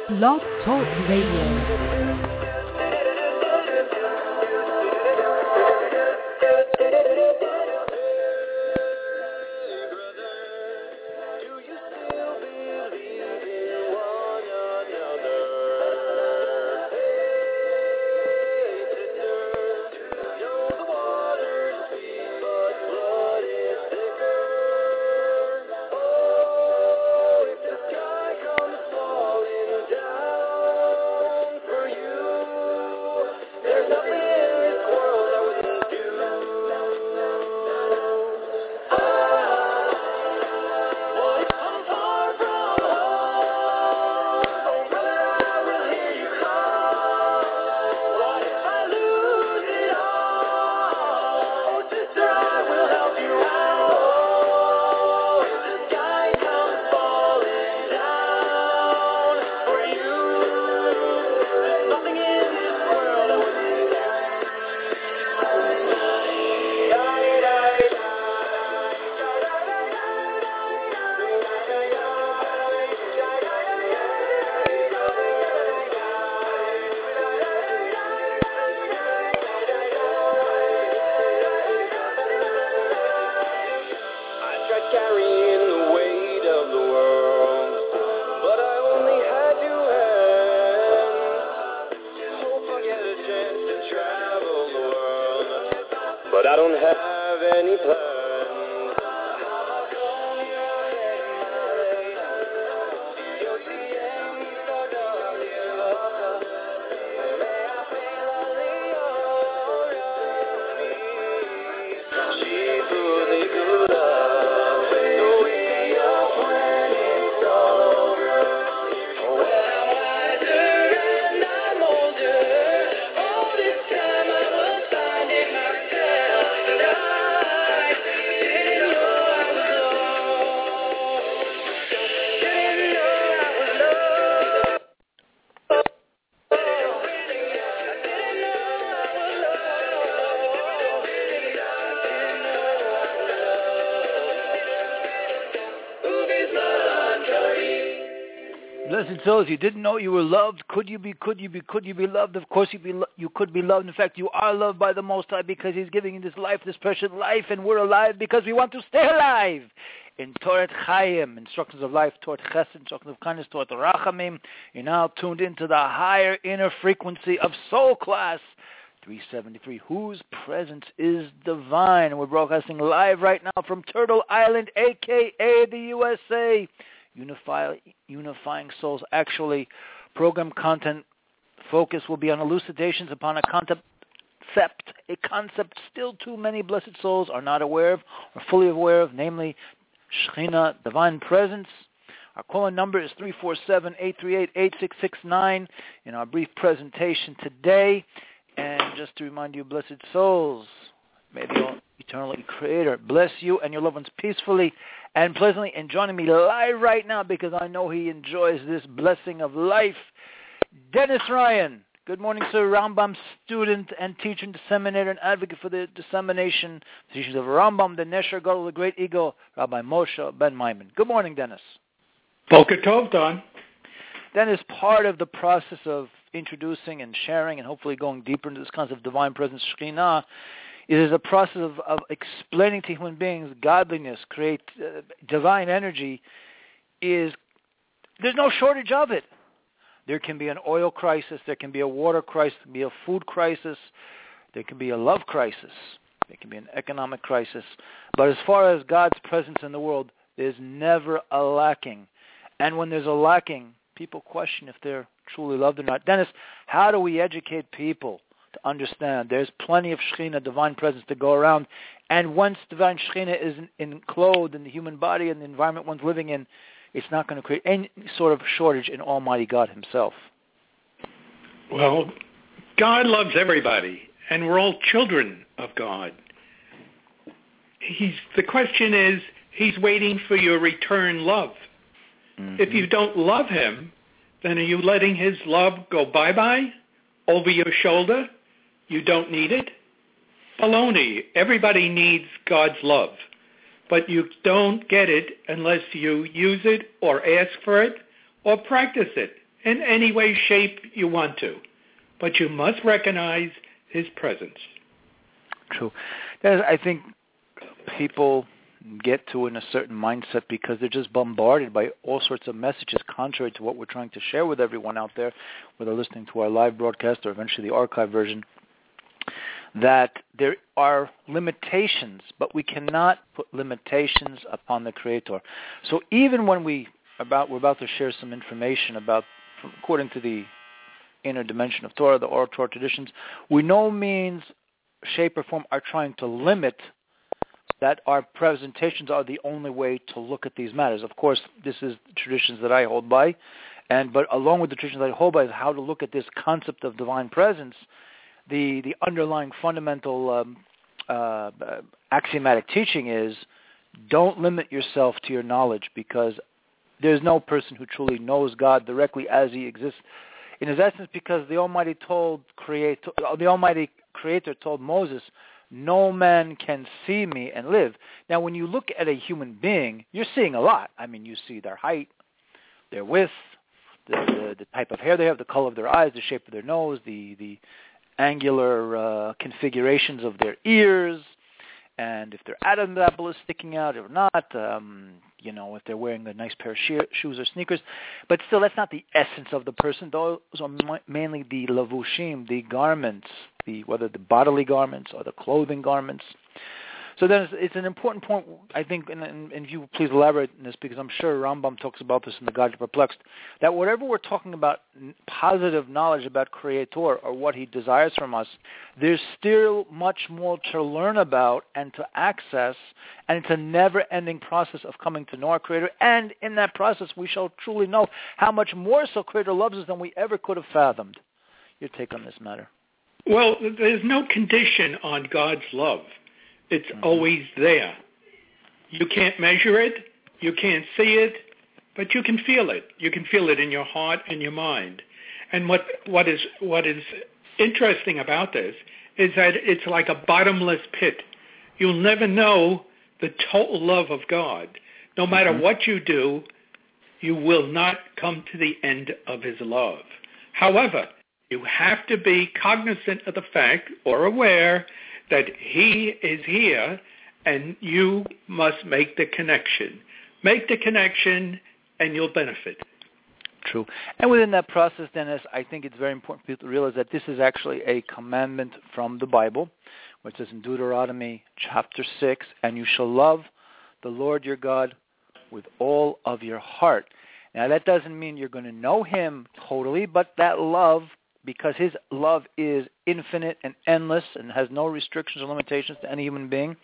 Blog Talk Radio. Blessed souls, you didn't know you were loved. Could you be loved? Of course you could be loved. In fact, you are loved by the Most High because He's giving you this life, this precious life, and we're alive because we want to stay alive. In Torah Chaim, instructions of life, Torah Chesed, instructions of kindness, Torah Rachamim, you're now tuned into the higher inner frequency of soul class 373, whose presence is divine. We're broadcasting live right now from Turtle Island, a.k.a. the USA. Unifying souls. Actually, program content focus will be on elucidations upon a concept still too many blessed souls are not aware of or fully aware of, namely Shekhinah, divine presence. Our call-in number is 347-838-8669 in our brief presentation today. And just to remind you, blessed souls, may the eternal Creator bless you and your loved ones peacefully and pleasantly, and joining me live right now because I know he enjoys this blessing of life, Dennis Ryan. Good morning, sir. Rambam student and teacher and disseminator and advocate for the dissemination teachings of Rambam, the Nesher Gadol, the great ego, Rabbi Moshe Ben Maimon. Good morning, Dennis. Boker Tov, Don. Dennis, part of the process of introducing and sharing and hopefully going deeper into this concept of divine presence, Shekhinah, it is a process of explaining to human beings godliness, divine energy. There's no shortage of it. There can be an oil crisis, there can be a water crisis, there can be a food crisis, there can be a love crisis, there can be an economic crisis. But as far as God's presence in the world, there's never a lacking. And when there's a lacking, people question if they're truly loved or not. Dennis, how do we educate people to understand there's plenty of Shekhinah, divine presence, to go around, and once divine Shekhinah is enclosed in the human body and the environment one's living in, it's not going to create any sort of shortage in Almighty God Himself? Well, God loves everybody, and we're all children of God. The question is, He's waiting for your return love. Mm-hmm. If you don't love Him, then are you letting His love go bye-bye over your shoulder? You don't need it? Baloney. Everybody needs God's love. But you don't get it unless you use it or ask for it or practice it. in any way, shape you want to. But you must recognize his presence. True. I think people get to in a certain mindset because they're just bombarded by all sorts of messages contrary to what we're trying to share with everyone out there, whether listening to our live broadcast or eventually the archive version, that there are limitations, but we cannot put limitations upon the Creator. So even when we're about to share some information about, according to the inner dimension of Torah, the oral Torah traditions, we no means, shape, or form are trying to limit that our presentations are the only way to look at these matters. Of course, this is traditions that I hold by, but along with the traditions that I hold by is how to look at this concept of divine presence. The underlying fundamental axiomatic teaching is don't limit yourself to your knowledge, because there's no person who truly knows God directly as he exists in his essence, because the Almighty Creator told Moses, no man can see me and live. Now, when you look at a human being, you're seeing a lot. I mean, you see their height, their width, the type of hair they have, the color of their eyes, the shape of their nose, the angular configurations of their ears, and if their Adam's apple is sticking out or not, if they're wearing a nice pair of shoes or sneakers. But still, that's not the essence of the person. Those are mainly the lavushim, the garments, whether the bodily garments or the clothing garments. So then it's an important point, I think, and if you please elaborate on this, because I'm sure Rambam talks about this in the Guide to Perplexed, that whatever we're talking about, positive knowledge about Creator or what he desires from us, there's still much more to learn about and to access, and it's a never-ending process of coming to know our Creator, and in that process we shall truly know how much more so Creator loves us than we ever could have fathomed. Your take on this matter? Well, there's no condition on God's love. It's always there. You can't measure it, you can't see it, but you can feel it. You can feel it in your heart and your mind. And what is interesting about this is that it's like a bottomless pit. You'll never know the total love of God. No matter what you do, you will not come to the end of his love. However, you have to be cognizant of the fact or aware that he is here, and you must make the connection. Make the connection, and you'll benefit. True. And within that process, Dennis, I think it's very important for people to realize that this is actually a commandment from the Bible, which says in Deuteronomy chapter 6, and you shall love the Lord your God with all of your heart. Now, that doesn't mean you're going to know him totally, but that love, because his love is infinite and endless and has no restrictions or limitations to any human being,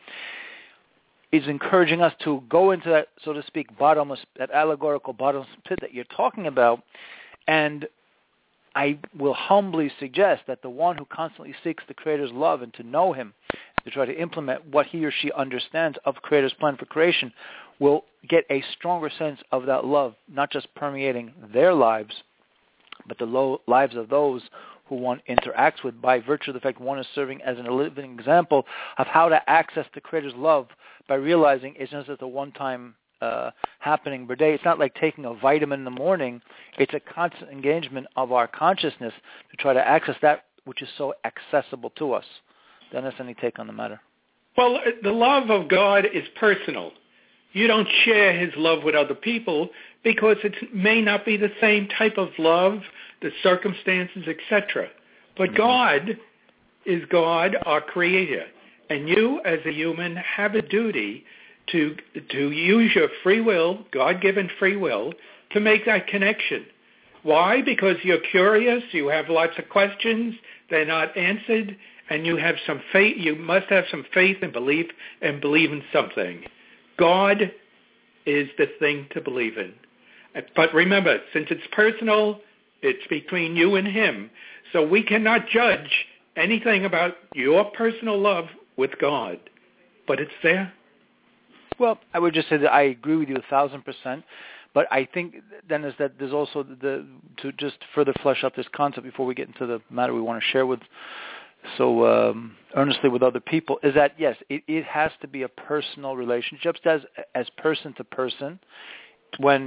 is encouraging us to go into that, so to speak, that allegorical bottomless pit that you're talking about. And I will humbly suggest that the one who constantly seeks the Creator's love and to know him, to try to implement what he or she understands of Creator's plan for creation, will get a stronger sense of that love, not just permeating their lives, but the lives of those who one interacts with, by virtue of the fact one is serving as a living example of how to access the Creator's love by realizing it's not just a one-time happening per day. It's not like taking a vitamin in the morning. It's a constant engagement of our consciousness to try to access that which is so accessible to us. Dennis, any take on the matter? Well, the love of God is personal. You don't share his love with other people because it may not be the same type of love, the circumstances, etc. But God is God, our Creator. And you, as a human, have a duty to use your free will, God-given free will, to make that connection. Why? Because you're curious, you have lots of questions, they're not answered, and you have some faith. You must have some faith and believe in something. God is the thing to believe in. But remember, since it's personal, it's between you and him. So we cannot judge anything about your personal love with God. But it's there. Well, I would just say that I agree with you 1,000%. But I think, Dennis, that there's also to just further flesh out this concept before we get into the matter we want to share with so earnestly with other people, is that, yes, it has to be a personal relationship as person to person. When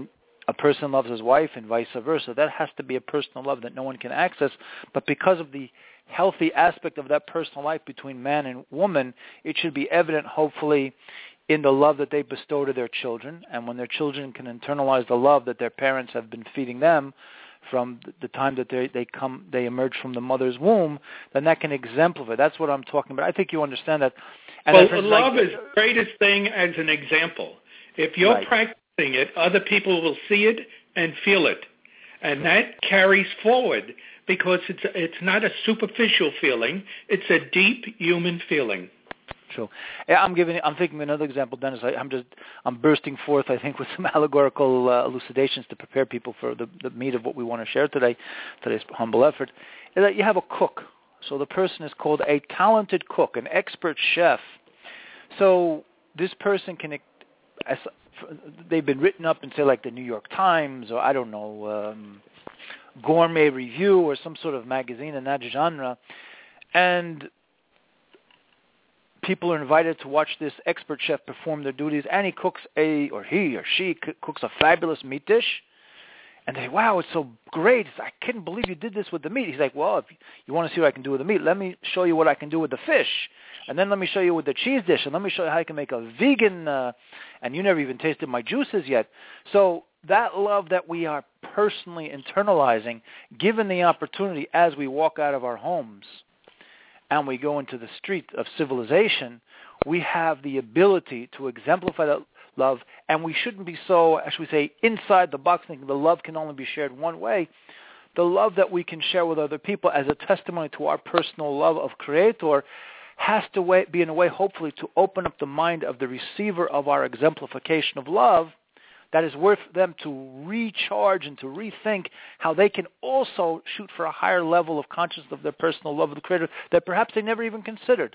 a person loves his wife and vice versa. That has to be a personal love that no one can access. But because of the healthy aspect of that personal life between man and woman, it should be evident, hopefully, in the love that they bestow to their children. And when their children can internalize the love that their parents have been feeding them from the time that they emerge from the mother's womb, then that can exemplify. That's what I'm talking about. I think you understand that. And love is the greatest thing as an example. If you're practicing it, other people will see it and feel it. And that carries forward because it's not a superficial feeling. It's a deep human feeling. True. I'm thinking of another example, Dennis. I'm bursting forth, I think, with some allegorical elucidations to prepare people for the meat of what we want to share today, today's humble effort. Is that you have a cook. So the person is called a talented cook, an expert chef. So this person can, they've been written up in, say, like the New York Times, or I don't know, Gourmet Review, or some sort of magazine in that genre, and people are invited to watch this expert chef perform their duties, and he or she cooks a fabulous meat dish. And they say, wow, it's so great. I couldn't believe you did this with the meat. He's like, well, if you want to see what I can do with the meat, let me show you what I can do with the fish. And then let me show you with the cheese dish. And let me show you how I can make a vegan, and you never even tasted my juices yet. So that love that we are personally internalizing, given the opportunity as we walk out of our homes and we go into the street of civilization, we have the ability to exemplify that love, and we shouldn't be so, as we say, inside the box, thinking the love can only be shared one way. The love that we can share with other people as a testimony to our personal love of Creator has to be in a way, hopefully, to open up the mind of the receiver of our exemplification of love that is worth them to recharge and to rethink how they can also shoot for a higher level of consciousness of their personal love of the Creator that perhaps they never even considered.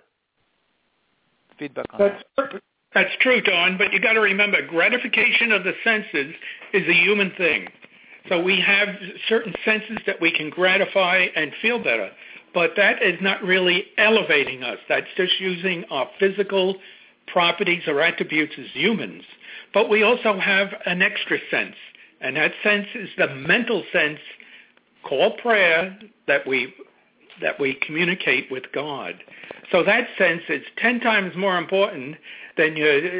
Feedback on that. That's true, Don, but you got to remember, gratification of the senses is a human thing. So we have certain senses that we can gratify and feel better, but that is not really elevating us. That's just using our physical properties or attributes as humans. But we also have an extra sense, and that sense is the mental sense called prayer that we communicate with God. So that sense is 10 times more important than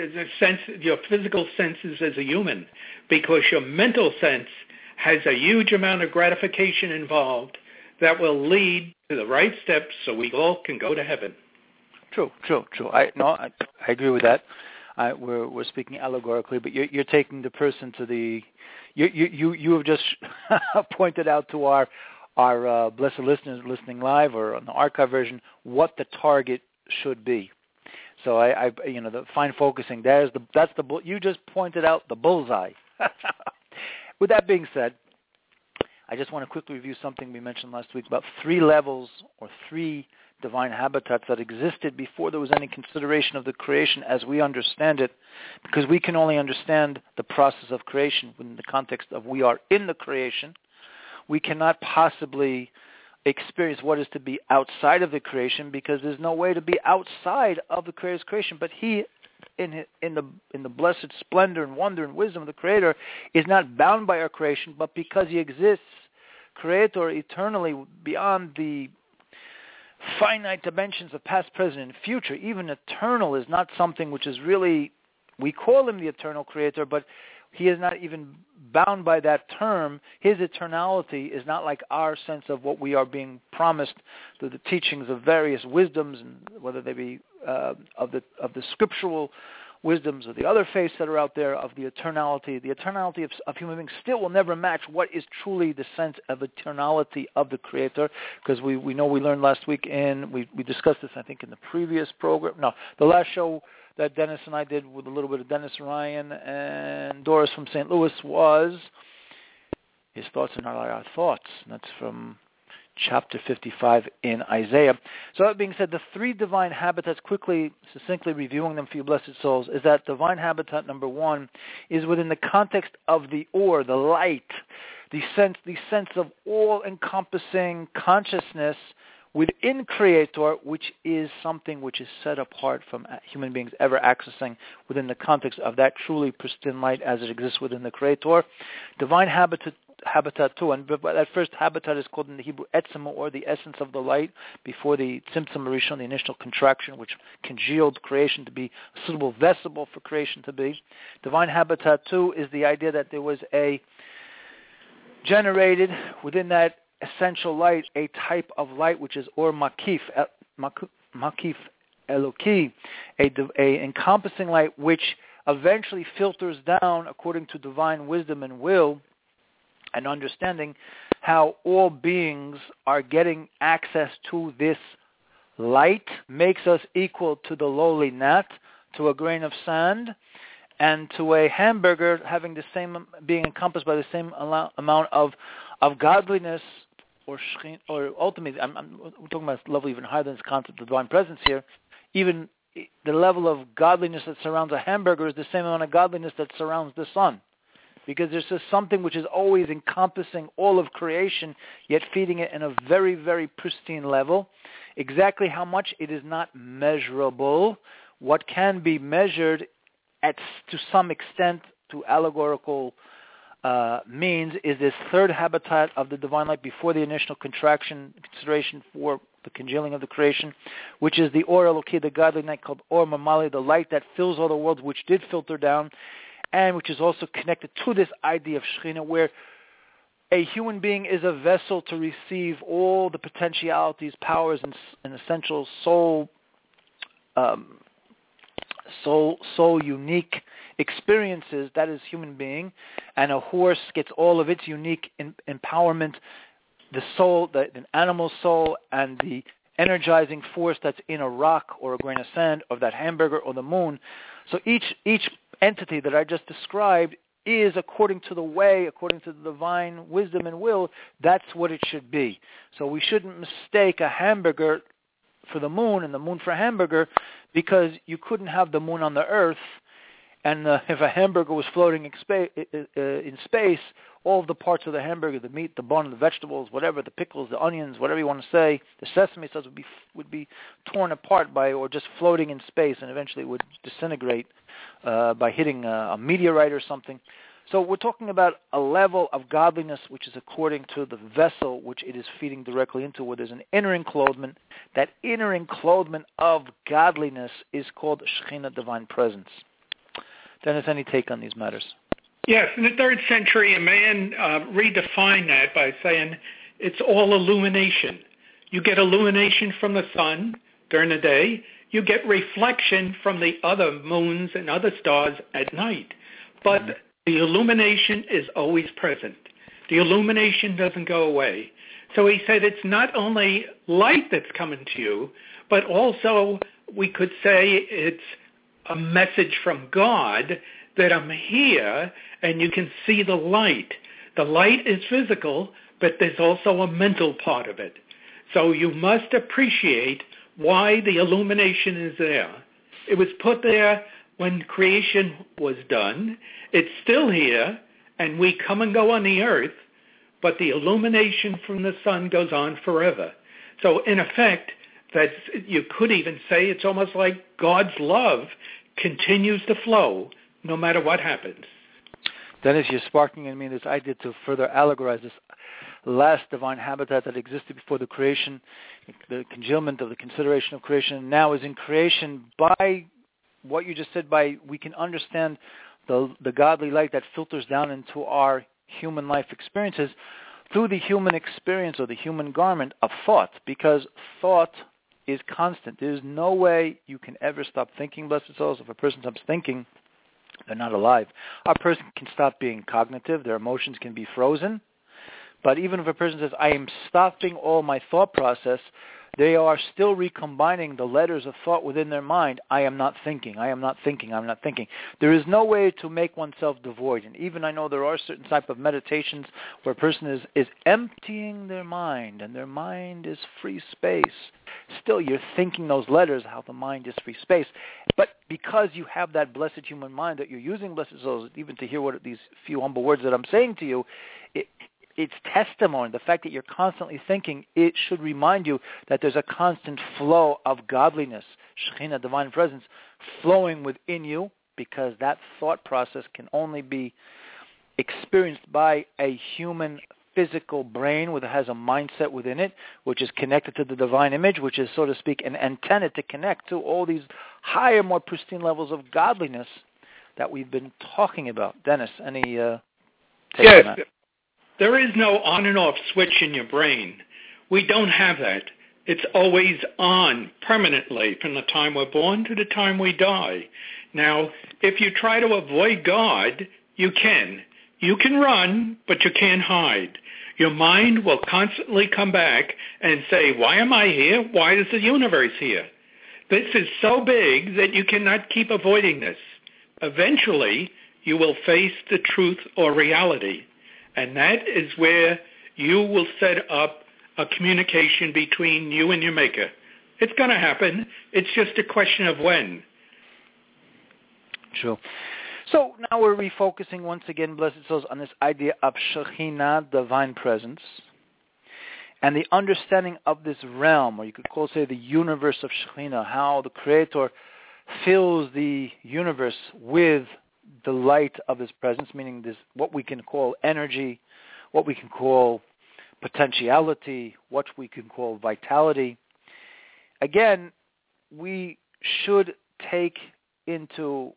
your physical senses as a human, because your mental sense has a huge amount of gratification involved that will lead to the right steps so we all can go to heaven. True. I agree with that. We're speaking allegorically, but you're taking the person to the. You have just pointed out to our blessed listeners listening live or on the archive version what the target should be. So I the fine focusing you just pointed out the bullseye. With that being said, I just want to quickly review something we mentioned last week about 3 levels or 3 divine habitats that existed before there was any consideration of the creation as we understand it, because we can only understand the process of creation within the context of we are in the creation. We cannot possibly experience what is to be outside of the creation, because there's no way to be outside of the Creator's creation. But He, in the blessed splendor and wonder and wisdom of the Creator, is not bound by our creation, but because He exists, Creator, eternally beyond the finite dimensions of past, present, and future. Even eternal is not something which is really, we call Him the eternal Creator, but He is not even bound by that term. His eternality is not like our sense of what we are being promised through the teachings of various wisdoms, and whether they be of the scriptural wisdoms or the other faiths that are out there of the eternality. The eternality of human beings still will never match what is truly the sense of eternality of the Creator, because we know we learned last week, and we discussed this, I think, in the previous program. No, the last show that Dennis and I did with a little bit of Dennis Ryan and Doris from St. Louis was His Thoughts are Not Our Thoughts. And that's from chapter 55 in Isaiah. So that being said, the 3 divine habitats, quickly, succinctly reviewing them for you blessed souls, is that divine habitat number 1 is within the context of the or, the light, the sense of all-encompassing consciousness within Creator, which is something which is set apart from human beings ever accessing within the context of that truly pristine light as it exists within the Creator. Divine habitat too, and that first habitat is called in the Hebrew etzem, or the essence of the light, before the tzimtzum rishon, the initial contraction, which congealed creation to be a suitable vessel for creation to be. Divine habitat too is the idea that there was a generated within that essential light a type of light which is or makif eloki, a encompassing light which eventually filters down according to divine wisdom and will and understanding how all beings are getting access to this light, makes us equal to the lowly gnat, to a grain of sand, and to a hamburger having the same, being encompassed by the same amount of godliness, or ultimately, we're talking about level even higher than this concept of divine presence here. Even the level of godliness that surrounds a hamburger is the same amount of godliness that surrounds the sun. Because there's just something which is always encompassing all of creation, yet feeding it in a very, very pristine level. Exactly how much, it is not measurable. What can be measured to some extent to allegorical means is this third habitat of the divine light before the initial contraction, consideration for the congealing of the creation, which is the Or Eloki, the godly light called Or Mamali, the light that fills all the worlds, which did filter down, and which is also connected to this idea of Shekhinah, where a human being is a vessel to receive all the potentialities, powers, and essential soul unique experiences that is human being, and a horse gets all of its unique empowerment, the soul, an animal soul, and the energizing force that's in a rock or a grain of sand, or that hamburger or the moon. So each entity that I just described is according to the divine wisdom and will, that's what it should be. So we shouldn't mistake a hamburger for the moon and the moon for a hamburger, because you couldn't have the moon on the earth, and if a hamburger was floating in space, all of the parts of the hamburger, the meat, the bun, the vegetables, whatever, the pickles, the onions, whatever you want to say, the sesame sauce would be torn apart or just floating in space, and eventually would disintegrate by hitting a meteorite or something. So we're talking about a level of godliness which is according to the vessel which it is feeding directly into, where there's an inner enclothement. That inner enclothement of godliness is called Shekhinah, divine presence. Dennis, any take on these matters? Yes, in the 3rd century, a man redefined that by saying it's all illumination. You get illumination from the sun during the day. You get reflection from the other moons and other stars at night. But the illumination is always present. The illumination doesn't go away. So he said it's not only light that's coming to you, but also we could say it's a message from God that I'm here and you can see the light. The light is physical, but there's also a mental part of it. So you must appreciate why the illumination is there. It was put there when creation was done. It's still here, and we come and go on the earth, but the illumination from the sun goes on forever. So in effect, you could even say it's almost like God's love continues to flow no matter what happens. Dennis, you're sparking in me this idea to further allegorize this last divine habitat that existed before the creation, the congealment of the consideration of creation, now is in creation. By what you just said, we can understand the godly light that filters down into our human life experiences through the human experience or the human garment of thought, because thought is constant. There's no way you can ever stop thinking, blessed souls. If a person stops thinking, they're not alive. A person can stop being cognitive. Their emotions can be frozen. But even if a person says, I am stopping all my thought process, they are still recombining the letters of thought within their mind. I am not thinking, I am not thinking, I am not thinking. There is no way to make oneself devoid. And even I know there are certain type of meditations where a person is emptying their mind, and their mind is free space. Still, you're thinking those letters, how the mind is free space. But because you have that blessed human mind that you're using, blessed souls, even to hear what these few humble words that I'm saying to you, it's testimony. The fact that you're constantly thinking, it should remind you that there's a constant flow of godliness, Shekhinah, divine presence, flowing within you, because that thought process can only be experienced by a human physical brain that has a mindset within it, which is connected to the divine image, which is, so to speak, an antenna to connect to all these higher, more pristine levels of godliness that we've been talking about. Dennis, any take on that? There is no on and off switch in your brain. We don't have that. It's always on permanently from the time we're born to the time we die. Now, if you try to avoid God, you can. You can run, but you can't hide. Your mind will constantly come back and say, why am I here? Why is the universe here? This is so big that you cannot keep avoiding this. Eventually, you will face the truth or reality. And that is where you will set up a communication between you and your maker. It's going to happen. It's just a question of when. True. So now we're refocusing once again, blessed souls, on this idea of Shekhinah, divine presence, and the understanding of this realm, or you could say the universe of Shekhinah, how the Creator fills the universe with the light of His presence, meaning this, what we can call energy, what we can call potentiality, what we can call vitality. Again, we should take into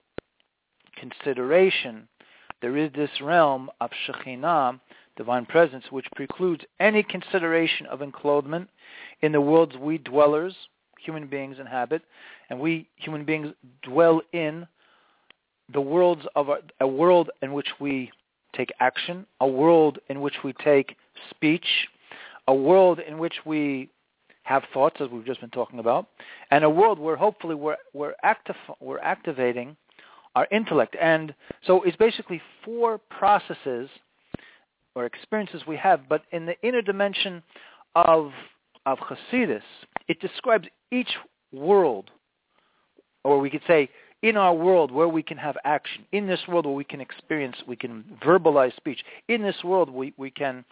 consideration there is this realm of Shekhinah, divine presence, which precludes any consideration of enclothement in the worlds we dwellers, human beings, inhabit, and we human beings dwell in the worlds of a world in which we take action, a world in which we take speech, a world in which we have thoughts, as we've just been talking about, and a world where hopefully we're activating our intellect. And so it's basically four processes or experiences we have, but in the inner dimension of Hasidus, it describes each world, or we could say in our world where we can have action, in this world where we can experience, we can verbalize speech, in this world we can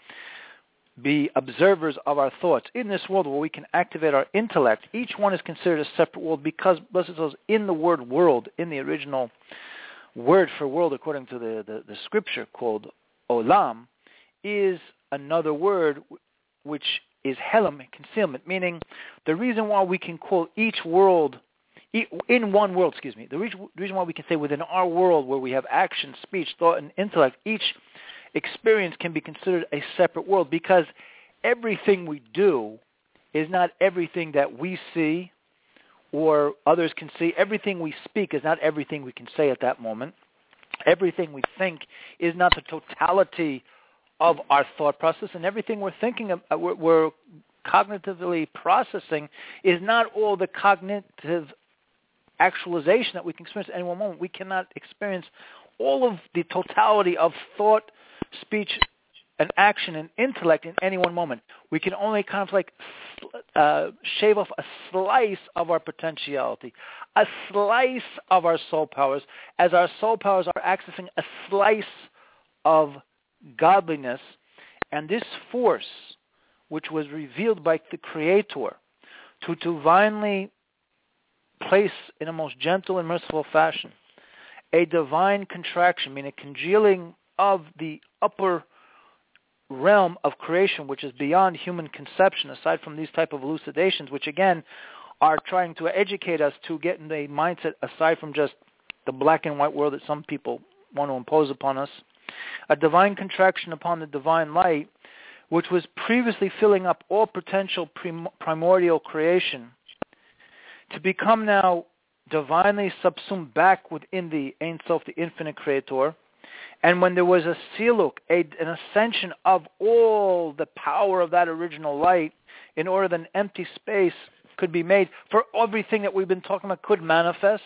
be observers of our thoughts, in this world where we can activate our intellect. Each one is considered a separate world because, blessed souls, in the word world, in the original word for world according to the scripture called olam, is another word which is helam, concealment, meaning the reason why we can call each world, in one world, the reason why we can say within our world where we have action, speech, thought, and intellect, each experience can be considered a separate world, because everything we do is not everything that we see or others can see. Everything we speak is not everything we can say at that moment. Everything we think is not the totality of our thought process, and everything we're thinking of, we're cognitively processing is not all the cognitive actualization that we can experience at any one moment. We cannot experience all of the totality of thought, speech, and action and intellect in any one moment. We can only kind of like shave off a slice of our potentiality, a slice of our soul powers, as our soul powers are accessing a slice of godliness. And this force, which was revealed by the Creator to divinely place in a most gentle and merciful fashion a divine contraction, meaning a congealing of the upper realm of creation, which is beyond human conception, aside from these type of elucidations, which again are trying to educate us to get in a mindset aside from just the black and white world that some people want to impose upon us. A divine contraction upon the divine light, which was previously filling up all potential primordial creation, to become now divinely subsumed back within the Ein Sof, the infinite Creator. And when there was a siluk, an ascension of all the power of that original light, in order that an empty space could be made for everything that we've been talking about could manifest.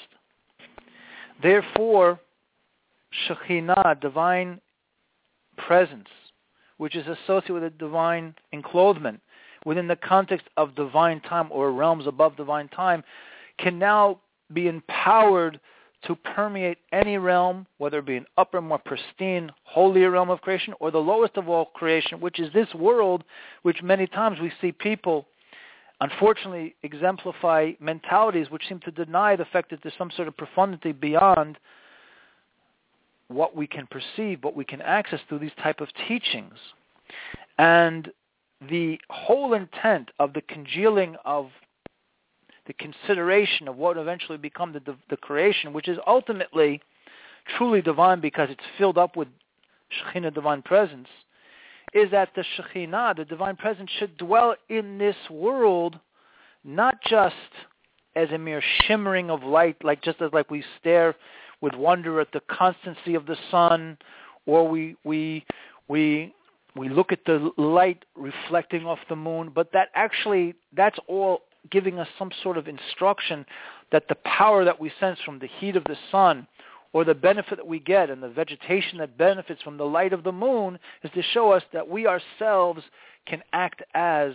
Therefore, Shekhinah, divine presence, which is associated with a divine enclothement within the context of divine time or realms above divine time, can now be empowered to permeate any realm, whether it be an upper, more pristine, holier realm of creation, or the lowest of all creation, which is this world, which many times we see people, unfortunately, exemplify mentalities which seem to deny the fact that there's some sort of profundity beyond what we can perceive, what we can access through these type of teachings. And the whole intent of the congealing of the consideration of what eventually become the creation, which is ultimately truly divine because it's filled up with Shekhinah, divine presence, is that the Shekhinah, the divine presence, should dwell in this world, not just as a mere shimmering of light, like we stare with wonder at the constancy of the sun, or we look at the light reflecting off the moon, but that's all giving us some sort of instruction that the power that we sense from the heat of the sun, or the benefit that we get and the vegetation that benefits from the light of the moon, is to show us that we ourselves can act as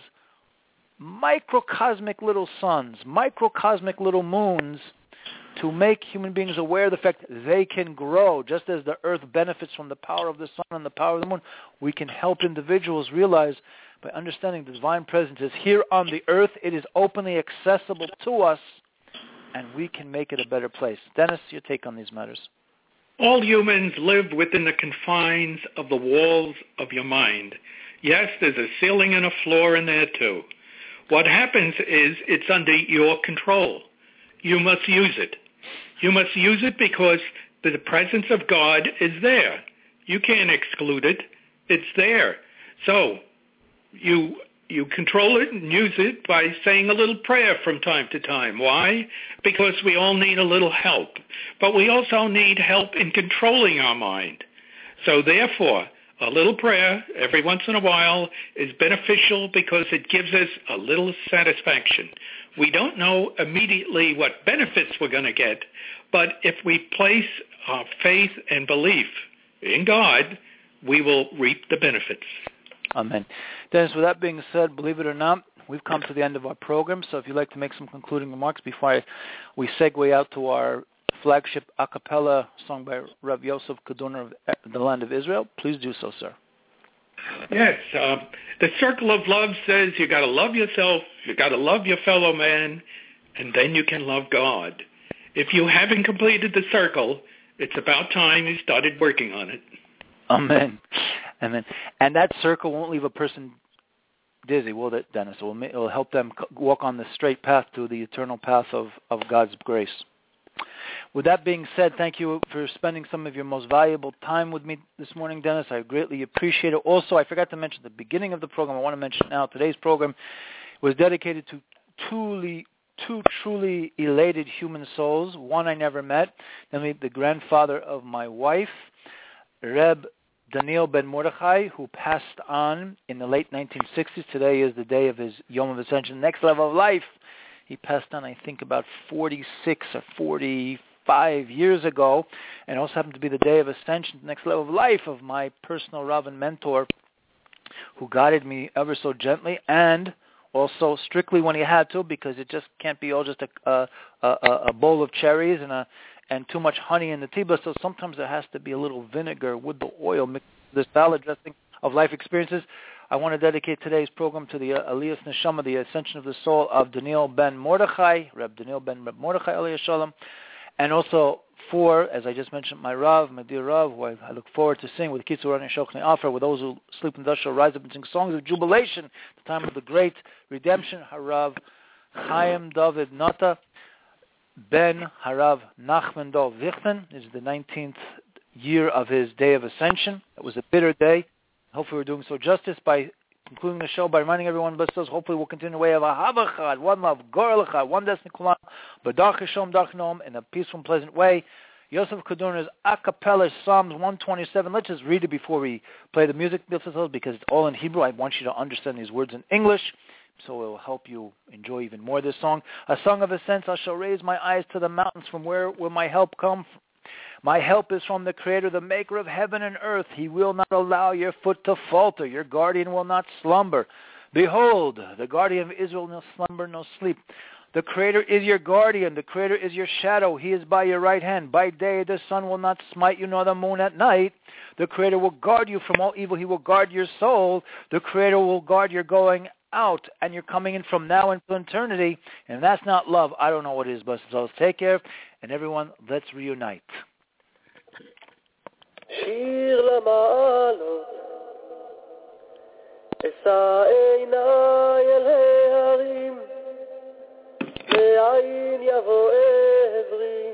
microcosmic little suns, microcosmic little moons, to make human beings aware of the fact that they can grow. Just as the earth benefits from the power of the sun and the power of the moon, we can help individuals realize, by understanding the divine presence is here on the earth, it is openly accessible to us, and we can make it a better place. Dennis, your take on these matters. All humans live within the confines of the walls of your mind. Yes, there's a ceiling and a floor in there too. What happens is it's under your control. You must use it. You must use it because the presence of God is there. You can't exclude it. It's there. So you control it and use it by saying a little prayer from time to time. Why? Because we all need a little help. But we also need help in controlling our mind. So therefore, a little prayer every once in a while is beneficial because it gives us a little satisfaction. We don't know immediately what benefits we're going to get, but if we place our faith and belief in God, we will reap the benefits. Amen. Dennis, with that being said, believe it or not, we've come to the end of our program, so if you'd like to make some concluding remarks before we segue out to our flagship a cappella song by Rav Yosef Kaduna of the land of Israel, please do so, sir. Yes, the circle of love says you got to love yourself, you got to love your fellow man, and then you can love God. If you haven't completed the circle, it's about time you started working on it. Amen. Amen. And that circle won't leave a person dizzy, will it, Dennis? It will help them walk on the straight path to the eternal path of God's grace. With that being said, thank you for spending some of your most valuable time with me this morning, Dennis. I greatly appreciate it. Also, I forgot to mention at the beginning of the program, I want to mention now, today's program was dedicated to two truly elated human souls. One I never met, namely the grandfather of my wife, Reb Daniel Ben Mordechai, who passed on in the late 1960s. Today is the day of his Yom of Ascension, next level of life. He passed on, I think, about 46 or 45 years ago, and also happened to be the day of ascension, next level of life, of my personal Rav and mentor, who guided me ever so gently, and also strictly when he had to, because it just can't be all just a bowl of cherries and too much honey in the tea, but so sometimes there has to be a little vinegar with the oil, mixed with this salad dressing of life experiences. I want to dedicate today's program to the Aliyas Neshama, the ascension of the soul of Daniel Ben Mordechai, Reb Daniel Ben Mordechai Aliyah Shalom, and also for, as I just mentioned, my Rav, my dear Rav, who I look forward to sing with Kitzur and Shochni Afar, with those who sleep in dust shall rise up and sing songs of jubilation, the time of the great redemption, Harav Chaim David Nata, Ben Harav Nachman Dov Vichten. This is the 19th year of his day of ascension. It was a bitter day. Hopefully we're doing so justice by concluding the show by reminding everyone, bless us, hopefully we'll continue the way of Ahava Chad, one love, Gor Lechad, one destiny Kulam, B'dach Yishom Dach Noam, in a peaceful and pleasant way. Yosef Kaduna's a cappella Psalms 127. Let's just read it before we play the music, because it's all in Hebrew. I want you to understand these words in English, so it will help you enjoy even more this song. A song of ascent, I shall raise my eyes to the mountains. From where will my help come from? My help is from the Creator, the Maker of heaven and earth. He will not allow your foot to falter. Your guardian will not slumber. Behold, the guardian of Israel, no slumber, no sleep. The Creator is your guardian. The Creator is your shadow. He is by your right hand. By day the sun will not smite you, nor the moon at night. The Creator will guard you from all evil. He will guard your soul. The Creator will guard your going out and you're coming in from now into eternity. And if that's not love, I don't know what is. But so take care. And everyone, let's reunite. שיר למעלות, אשא עיניי אל ההרים, מאין יבוא עזרי,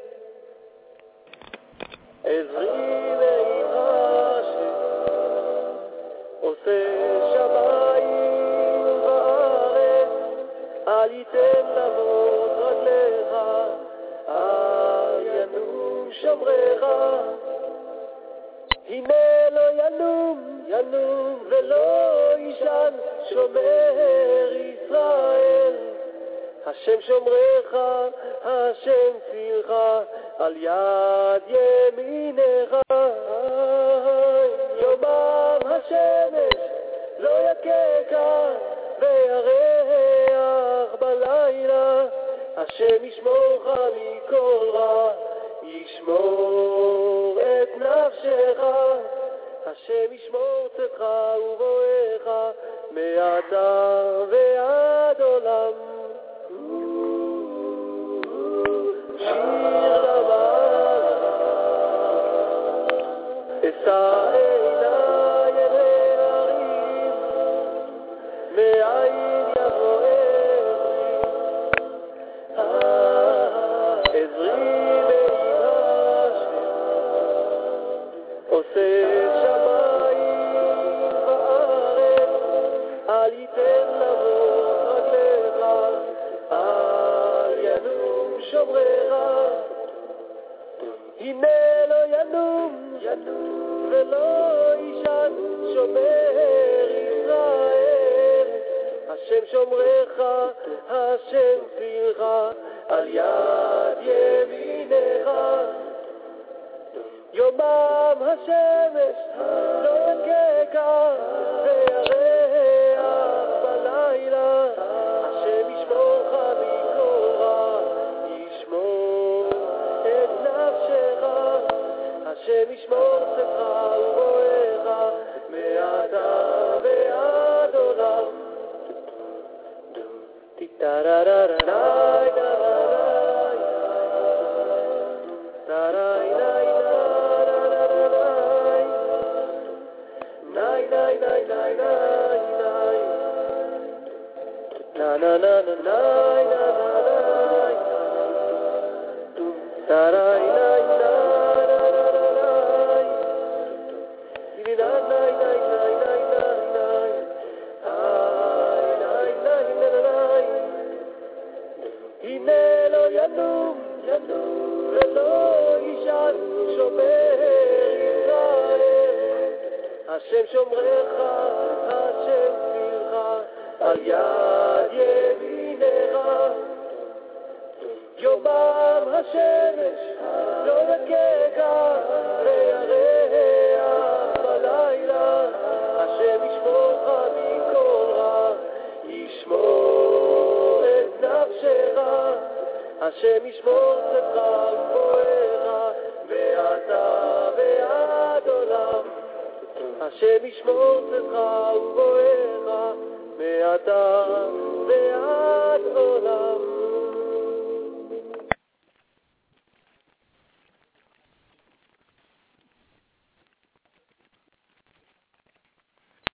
עזרי מעם השם, עושה שמיים וארץ, אל ייתן למות רגליך, אל ינום שומרך. הנה לא ינום ולא ישן שומר ישראל, השם שומרך, השם צילך, על יד ימינך. יומם השמש לא יככה וירח בלילה, השם ישמורך מכל רע, ישמור את נפשך, השם ישמור צאתך ובואך מעתה ועד עולם. שיר למעלה, אשא עיניי אל ההרים, מאין יבוא עזרי, עושה שמיים וארץ, אל ייתן למות רגליך, אל ינום שומרך. הנה לא ינום ולא ישן שומר ישראל, השם שומרך, השם צילך, על יד ימינך. יומם השמש לא יככה וירח בלילה, השם ישמורך מכל רע, ישמור את נפשך, השם ישמור צאתך ובואך מעתה ועד עולם. הנה לא ינום ולא ישן שומר ישראל, השם שומרך, השם צילך, על יד ימינך. יומם השמש לא יככה וירח בלילה, השם ישמורך מכל רע, ישמור את נפשך, השם ישמור צאתך ובואך מעתה ועד עולם, השם ישמור צאתך ובואך מעתה ועד